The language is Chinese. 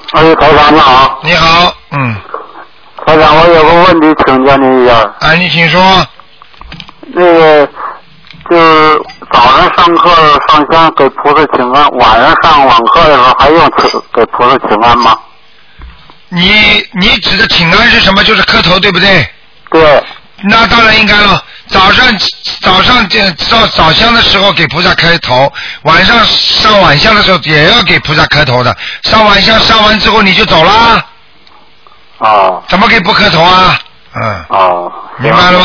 哎，台长你好。 你好， 台长，我有个问题请教您一下。 哎，你请说。 那个，就是早上上课上香给菩萨请安，晚上上网课的时候还用给菩萨请安吗？ 你指的请安是什么？就是磕头，对不对？ 对。 那当然应该了。早上烧早香的时候给菩萨磕头，晚上上晚香的时候也要给菩萨磕头的。上晚香上完之后你就走啦。 哦。 怎么可以不磕头啊？ 哦。 明白了吗？